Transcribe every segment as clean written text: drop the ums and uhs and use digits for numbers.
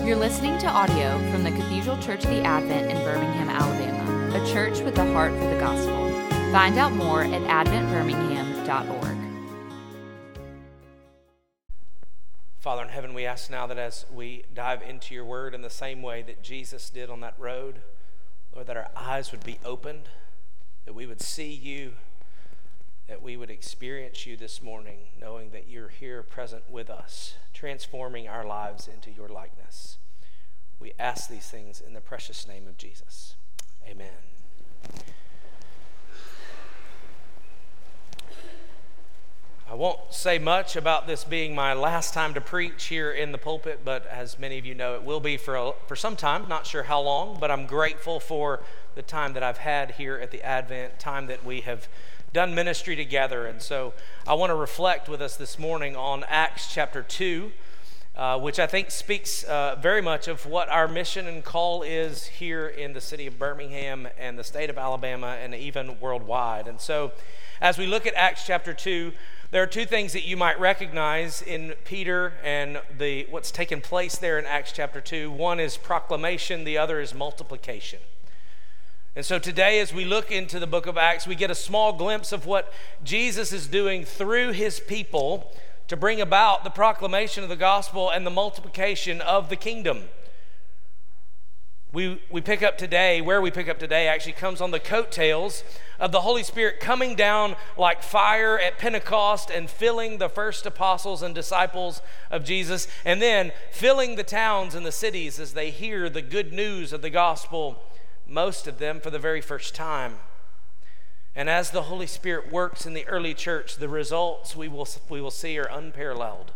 You're listening to audio from the Cathedral Church of the Advent in Birmingham, Alabama, a church with a heart for the gospel. Find out more at adventbirmingham.org. Father in heaven, we ask now that as we dive into your word in the same way that Jesus did on that road, Lord, that our eyes would be opened, that we would see you, that we would experience you this morning, knowing that you're here present with us, transforming our lives into your likeness. We ask these things in the precious name of Jesus. Amen. I won't say much about this being my last time to preach here in the pulpit, but as many of you know, it will be for some time, not sure how long, but I'm grateful for the time that I've had here at the Advent, time that we have done ministry together. And so I want to reflect with us this morning on Acts chapter 2, which I think speaks very much of what our mission and call is here in the city of Birmingham and the state of Alabama and even worldwide. And so as we look at Acts chapter 2, there are two things that you might recognize in Peter and what's taken place there in Acts chapter 2. One is proclamation, the other is multiplication. And so today, as we look into the book of Acts, we get a small glimpse of what Jesus is doing through his people to bring about the proclamation of the gospel and the multiplication of the kingdom. We pick up today, where we pick up today actually comes on the coattails of the Holy Spirit coming down like fire at Pentecost and filling the first apostles and disciples of Jesus, and then filling the towns and the cities as they hear the good news of the gospel, most of them for the very first time. And as the Holy Spirit works in the early church, the results we will see are unparalleled.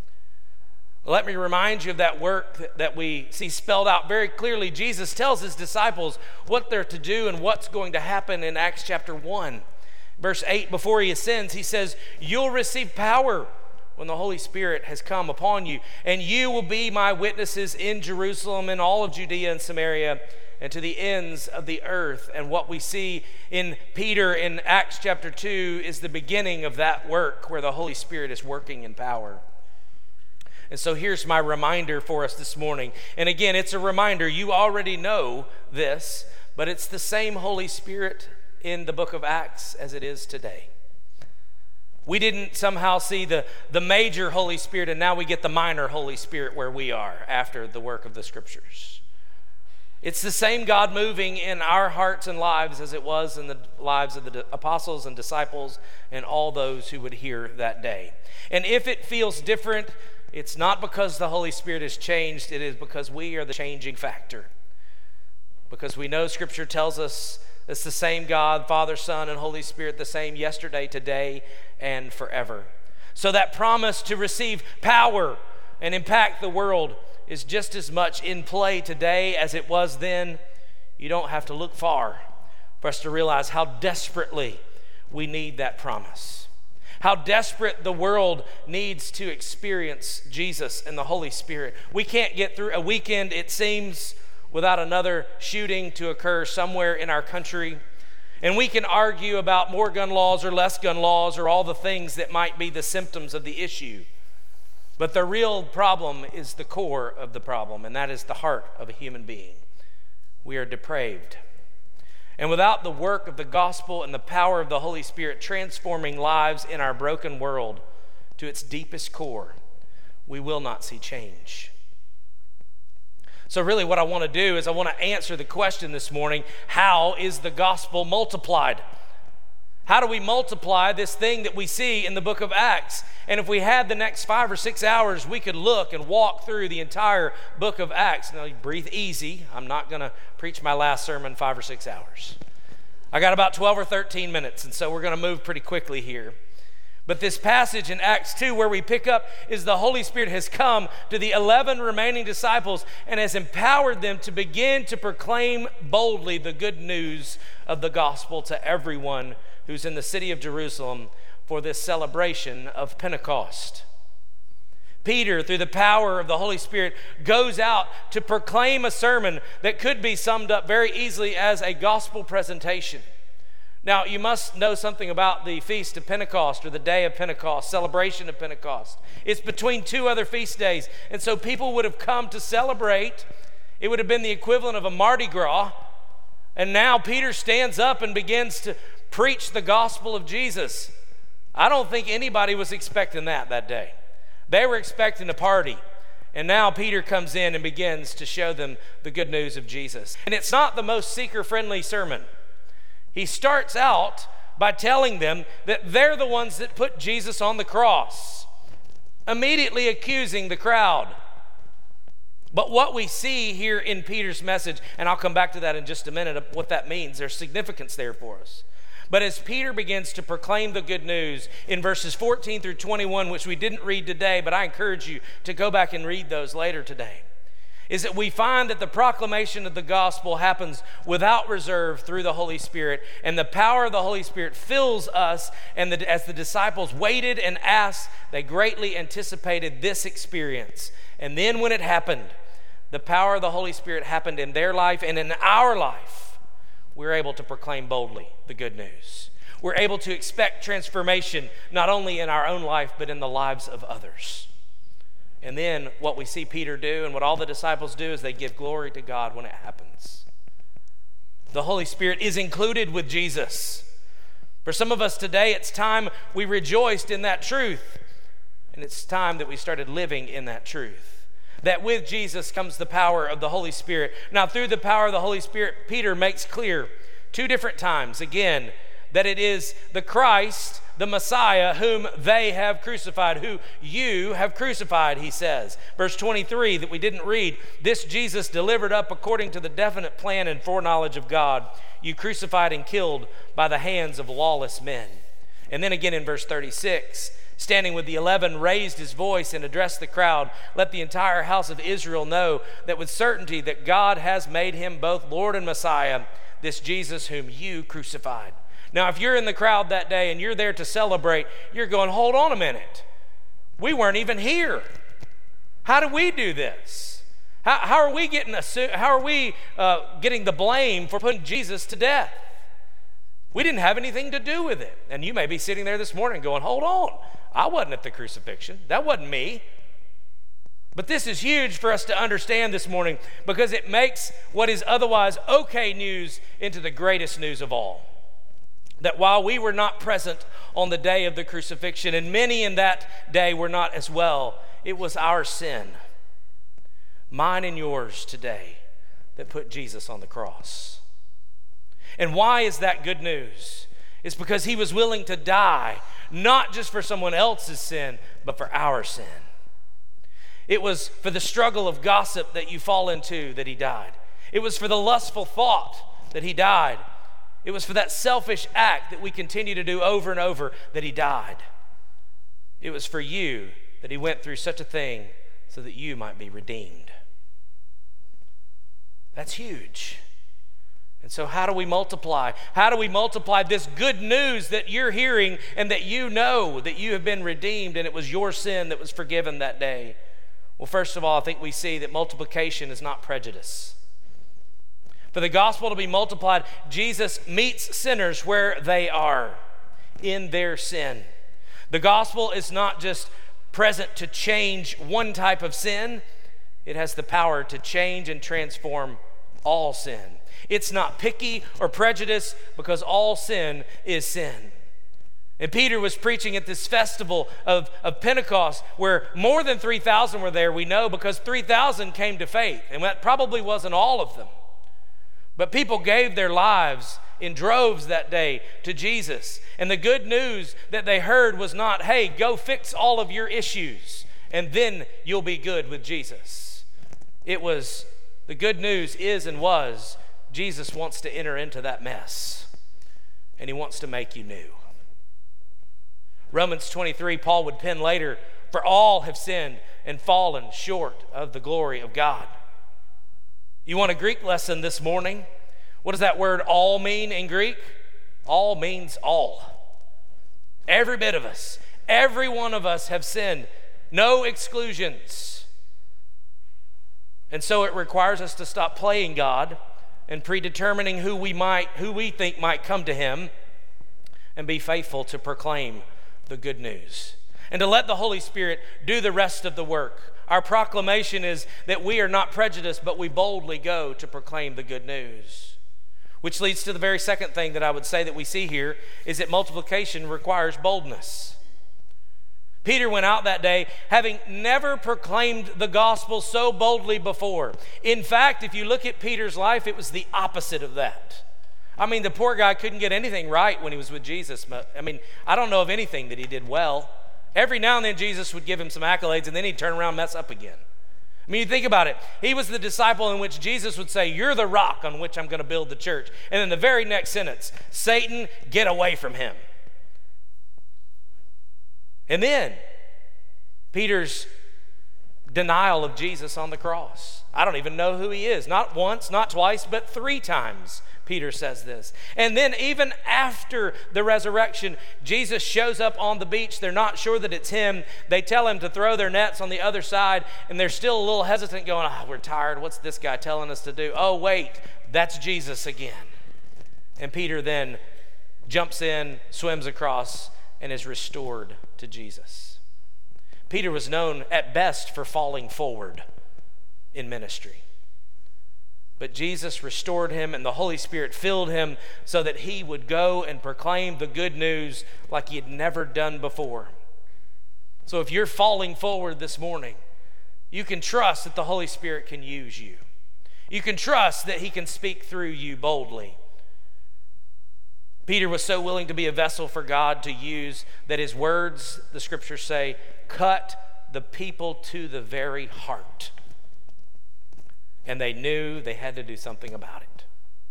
Let me remind you of that work that we see spelled out very clearly. Jesus tells his disciples what they're to do and what's going to happen in Acts chapter 1. Verse 8, before he ascends, he says, "You'll receive power when the Holy Spirit has come upon you, and you will be my witnesses in Jerusalem and all of Judea and Samaria and to the ends of the earth." And what we see in Peter in Acts chapter 2 is the beginning of that work where the Holy Spirit is working in power. And so here's my reminder for us this morning. And again, it's a reminder. You already know this, but it's the same Holy Spirit in the book of Acts as it is today. We didn't somehow see the major Holy Spirit, and now we get the minor Holy Spirit where we are after the work of the Scriptures. It's the same God moving in our hearts and lives as it was in the lives of the apostles and disciples and all those who would hear that day. And if it feels different, it's not because the Holy Spirit has changed, it is because we are the changing factor. Because we know Scripture tells us it's the same God, Father, Son, and Holy Spirit, the same yesterday, today, and forever. So that promise to receive power and impact the world is just as much in play today as it was then. You don't have to look far for us to realize how desperately we need that promise. How desperate the world needs to experience Jesus and the Holy Spirit. We can't get through a weekend, it seems, without another shooting to occur somewhere in our country. And we can argue about more gun laws or less gun laws or all the things that might be the symptoms of the issue. But the real problem is the core of the problem, and that is the heart of a human being. We are depraved. And without the work of the gospel and the power of the Holy Spirit transforming lives in our broken world to its deepest core, we will not see change. So really what I want to do is I want to answer the question this morning, how is the gospel multiplied? How do we multiply this thing that we see in the book of Acts? And if we had the next 5 or 6 hours, we could look and walk through the entire book of Acts. Now, breathe easy. I'm not going to preach my last sermon 5 or 6 hours. I got about 12 or 13 minutes, and so we're going to move pretty quickly here. But this passage in Acts 2 where we pick up is the Holy Spirit has come to the 11 remaining disciples and has empowered them to begin to proclaim boldly the good news of the gospel to everyone who's in the city of Jerusalem for this celebration of Pentecost. Peter, through the power of the Holy Spirit, goes out to proclaim a sermon that could be summed up very easily as a gospel presentation. Now, you must know something about the Feast of Pentecost, or the Day of Pentecost, celebration of Pentecost. It's between two other feast days, and so people would have come to celebrate. It would have been the equivalent of a Mardi Gras, and now Peter stands up and begins to preach the gospel of Jesus. I don't think anybody was expecting that day. They were expecting a party, and now Peter comes in and begins to show them the good news of Jesus. And it's not the most seeker-friendly sermon. He starts out by telling them that they're the ones that put Jesus on the cross, immediately accusing the crowd. But what we see here in Peter's message, and I'll come back to that in just a minute, of what that means, there's significance there for us. But as Peter begins to proclaim the good news in verses 14 through 21, which we didn't read today, but I encourage you to go back and read those later today, is that we find that the proclamation of the gospel happens without reserve through the Holy Spirit, and the power of the Holy Spirit fills us, and as the disciples waited and asked, they greatly anticipated this experience. And then when it happened, the power of the Holy Spirit happened in their life, and in our life, we're able to proclaim boldly the good news. We're able to expect transformation, not only in our own life, but in the lives of others. And then what we see Peter do, and what all the disciples do, is they give glory to God when it happens. The Holy Spirit is included with Jesus. For some of us today, it's time we rejoiced in that truth. And it's time that we started living in that truth. That with Jesus comes the power of the Holy Spirit. Now, through the power of the Holy Spirit, Peter makes clear two different times, again, that it is the Christ, the Messiah, whom they have crucified, who you have crucified, he says. Verse 23 that we didn't read, this Jesus delivered up according to the definite plan and foreknowledge of God, you crucified and killed by the hands of lawless men. And then again in verse 36, standing with the 11, raised his voice and addressed the crowd, let the entire house of Israel know that with certainty that God has made him both Lord and Messiah, this Jesus whom you crucified. Now, if you're in the crowd that day and you're there to celebrate, you're going, hold on a minute. We weren't even here. How do we do this? How are we getting the blame for putting Jesus to death? We didn't have anything to do with it. And you may be sitting there this morning going, hold on. I wasn't at the crucifixion. That wasn't me. But this is huge for us to understand this morning, because it makes what is otherwise okay news into the greatest news of all. That while we were not present on the day of the crucifixion, and many in that day were not as well, it was our sin, mine and yours today, that put Jesus on the cross. And why is that good news? It's because he was willing to die, not just for someone else's sin, but for our sin. It was for the struggle of gossip that you fall into that he died. It was for the lustful thought that he died. It was for that selfish act that we continue to do over and over that he died. It was for you that he went through such a thing so that you might be redeemed. That's huge. And so how do we multiply? How do we multiply this good news that you're hearing and that you know that you have been redeemed and it was your sin that was forgiven that day? Well, first of all, I think we see that multiplication is not prejudice. For the gospel to be multiplied, Jesus meets sinners where they are, in their sin. The gospel is not just present to change one type of sin. It has the power to change and transform all sin. It's not picky or prejudice, because all sin is sin. And Peter was preaching at this festival of Pentecost, where more than 3,000 were there, we know, because 3,000 came to faith. And that probably wasn't all of them. But people gave their lives in droves that day to Jesus. And the good news that they heard was not, hey, go fix all of your issues and then you'll be good with Jesus. It was, the good news is and was, Jesus wants to enter into that mess. And he wants to make you new. Romans 23, Paul would pen later, for all have sinned and fallen short of the glory of God. You want a Greek lesson this morning? What does that word all mean in Greek? All means all. Every bit of us, every one of us have sinned. No exclusions. And so it requires us to stop playing God and predetermining who we think might come to him, and be faithful to proclaim the good news, and to let the Holy Spirit do the rest of the work. Our proclamation is that we are not prejudiced, but we boldly go to proclaim the good news. Which leads to the very second thing that I would say that we see here, is that multiplication requires boldness. Peter went out that day having never proclaimed the gospel so boldly before. In fact, if you look at Peter's life, it was the opposite of that. I mean, the poor guy couldn't get anything right when he was with Jesus. I mean, I don't know of anything that he did well. Every now and then Jesus would give him some accolades, and then he'd turn around and mess up again. I mean, you think about it. He was the disciple in which Jesus would say, "You're the rock on which I'm going to build the church." And then the very next sentence, "Satan, get away from him." And then Peter's denial of Jesus on the cross. I don't even know who he is. Not once, not twice, but 3 times Peter says this. And then even after the resurrection, Jesus shows up on the beach. They're not sure that it's him. They tell him to throw their nets on the other side, and they're still a little hesitant, going, "We're tired. What's this guy telling us to do?" Oh, wait, that's Jesus again. And Peter then jumps in, swims across, and is restored to Jesus. Peter was known at best for falling forward in ministry. But Jesus restored him, and the Holy Spirit filled him so that he would go and proclaim the good news like he had never done before. So if you're falling forward this morning, you can trust that the Holy Spirit can use you. You can trust that he can speak through you boldly. Peter was so willing to be a vessel for God to use that his words, the scriptures say, cut the people to the very heart. And they knew they had to do something about it.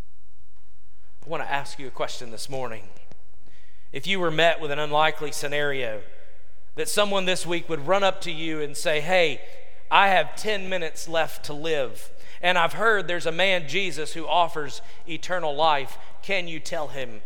I want to ask you a question this morning. If you were met with an unlikely scenario, that someone this week would run up to you and say, "Hey, I have 10 minutes left to live, and I've heard there's a man, Jesus, who offers eternal life. Can you tell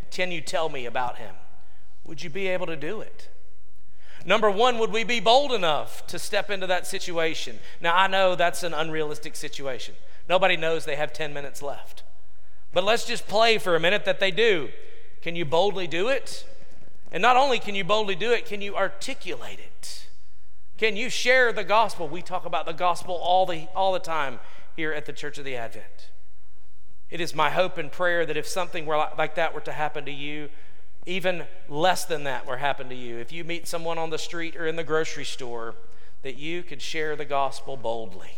me about him?" Would you be able to do it? Number one, would we be bold enough to step into that situation? Now, I know that's an unrealistic situation. Nobody knows they have 10 minutes left. But let's just play for a minute that they do. Can you boldly do it? And not only can you boldly do it, can you articulate it? Can you share the gospel? We talk about the gospel all the time here at the Church of the Advent. It is my hope and prayer that if something like that were to happen to you, even less than that were happen to you, if you meet someone on the street or in the grocery store, that you could share the gospel boldly.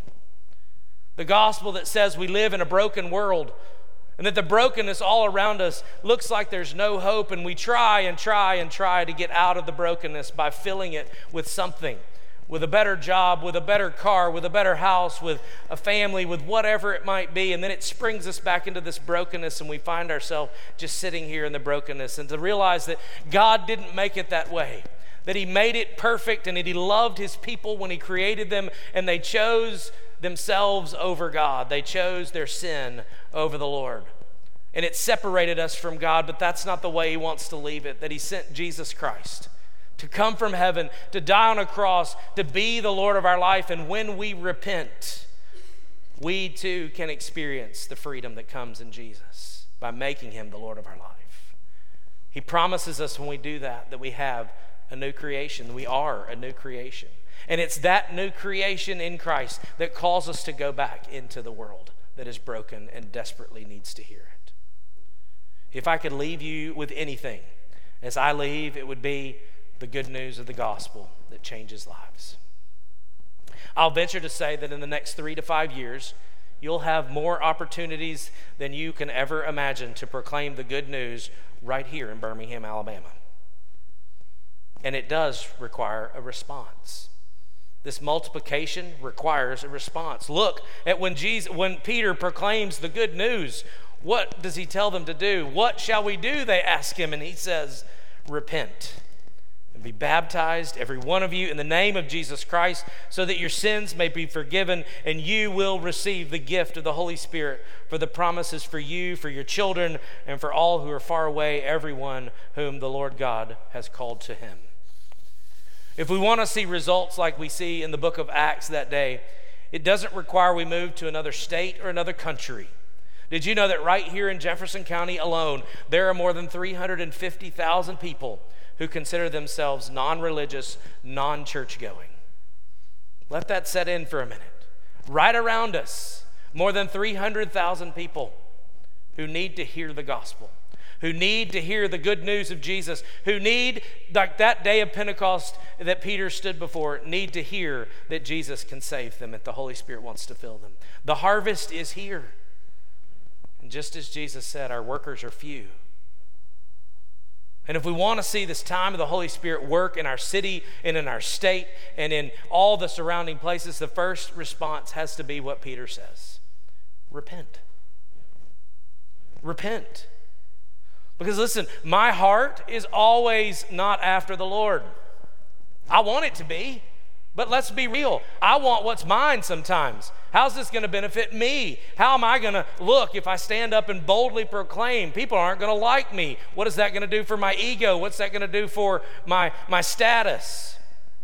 The gospel that says we live in a broken world, and that the brokenness all around us looks like there's no hope, and we try and try and try to get out of the brokenness by filling it with something, with a better job, with a better car, with a better house, with a family, with whatever it might be. And then it springs us back into this brokenness, and we find ourselves just sitting here in the brokenness. And to realize that God didn't make it that way, that he made it perfect, and that he loved his people when he created them, and they chose themselves over God. They chose their sin over the Lord. And it separated us from God, but that's not the way he wants to leave it, that he sent Jesus Christ to come from heaven, to die on a cross, to be the Lord of our life. And when we repent, we too can experience the freedom that comes in Jesus by making him the Lord of our life. He promises us when we do that we have a new creation. We are a new creation. And it's that new creation in Christ that calls us to go back into the world that is broken and desperately needs to hear it. If I could leave you with anything as I leave, it would be the good news of the gospel that changes lives. I'll venture to say that in the next 3 to 5 years, you'll have more opportunities than you can ever imagine to proclaim the good news right here in Birmingham, Alabama. And it does require a response. This multiplication requires a response. Look at when Peter proclaims the good news, what does he tell them to do? What shall we do? They ask him, and he says, repent and be baptized, every one of you, in the name of Jesus Christ, so that your sins may be forgiven, and you will receive the gift of the Holy Spirit, for the promises for you, for your children, and for all who are far away, everyone whom the Lord God has called to him. If we want to see results like we see in the book of Acts that day, it doesn't require we move to another state or another country. Did you know that right here in Jefferson County alone, there are more than 350,000 people who consider themselves non-religious, non-church going? Let that set in for a minute. Right around us, more than 300,000 people who need to hear the gospel, who need to hear the good news of Jesus, who need, like that day of Pentecost that Peter stood before, need to hear that Jesus can save them, that the Holy Spirit wants to fill them. The harvest is here. And just as Jesus said, our workers are few. And if we want to see this time of the Holy Spirit work in our city and in our state and in all the surrounding places, the first response has to be what Peter says: repent. Repent. Because listen, my heart is always not after the Lord. I want it to be, but let's be real. I want what's mine sometimes. How's this going to benefit me? How am I going to look if I stand up and boldly proclaim? People aren't going to like me. What is that going to do for my ego? What's that going to do for my status?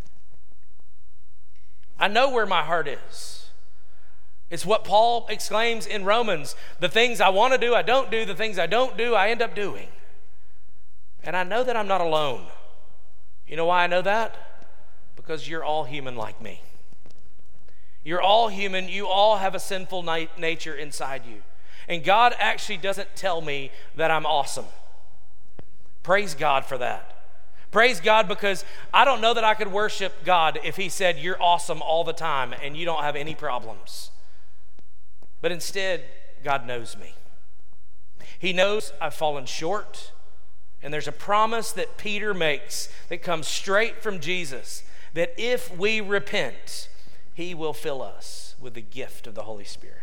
I know where my heart is. It's what Paul exclaims in Romans: the things I want to do, I don't do. The things I don't do, I end up doing. And I know that I'm not alone. You know why I know that? Because you're all human like me. You're all human. You all have a sinful nature inside you. And God actually doesn't tell me that I'm awesome. Praise God for that. Praise God, because I don't know that I could worship God if He said, you're awesome all the time and you don't have any problems. But instead, God knows me. He knows I've fallen short. And there's a promise that Peter makes that comes straight from Jesus, that if we repent, He will fill us with the gift of the Holy Spirit.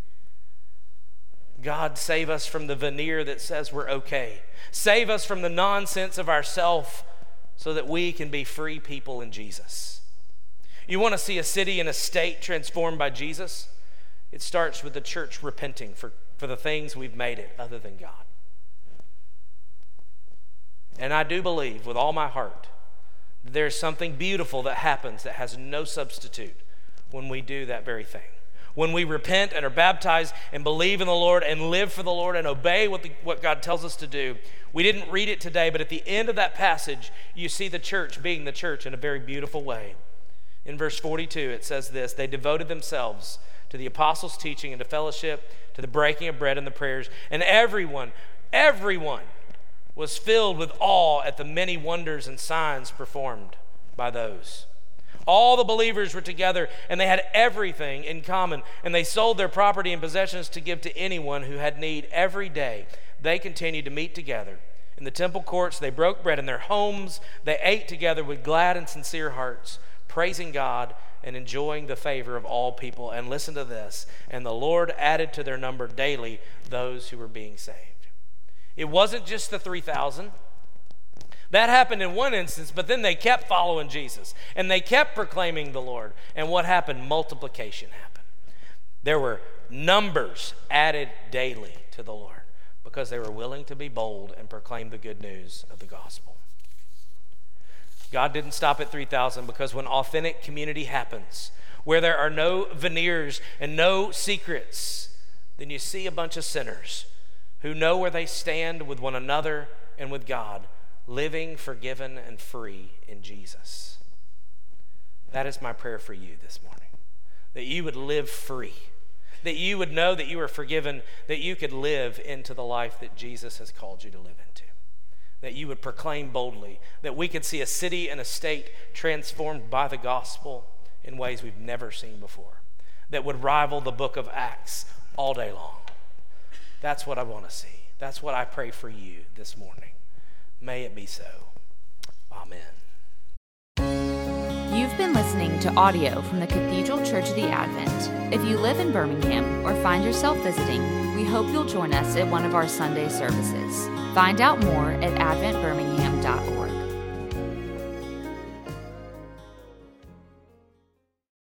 God, save us from the veneer that says we're okay. Save us from the nonsense of ourself so that we can be free people in Jesus. You want to see a city and a state transformed by Jesus? It starts with the church repenting for the things we've made it other than God. And I do believe with all my heart that there's something beautiful that happens that has no substitute when we do that very thing. When we repent and are baptized and believe in the Lord and live for the Lord and obey what God tells us to do. We didn't read it today, but at the end of that passage, you see the church being the church in a very beautiful way. In verse 42, it says this: they devoted themselves to the apostles' teaching and to fellowship, to the breaking of bread and the prayers. And everyone was filled with awe at the many wonders and signs performed by those. All the believers were together, and they had everything in common, and they sold their property and possessions to give to anyone who had need. Every day they continued to meet together in the temple courts. They broke bread in their homes. They ate together with glad and sincere hearts, praising God and enjoying the favor of all people. And listen to this: and the Lord added to their number daily those who were being saved. It wasn't just the 3,000. That happened in one instance, but then they kept following Jesus and they kept proclaiming the Lord. And what happened? Multiplication happened. There were numbers added daily to the Lord because they were willing to be bold and proclaim the good news of the gospel. God didn't stop at 3,000, because when authentic community happens, where there are no veneers and no secrets, then you see a bunch of sinners who know where they stand with one another and with God, living forgiven and free in Jesus. That is my prayer for you this morning, that you would live free, that you would know that you are forgiven, that you could live into the life that Jesus has called you to live into, that you would proclaim boldly, that we could see a city and a state transformed by the gospel in ways we've never seen before, that would rival the book of Acts all day long. That's what I want to see. That's what I pray for you this morning. May it be so. Amen. You've been listening to audio from the Cathedral Church of the Advent. If you live in Birmingham or find yourself visiting, we hope you'll join us at one of our Sunday services. Find out more at adventbirmingham.org.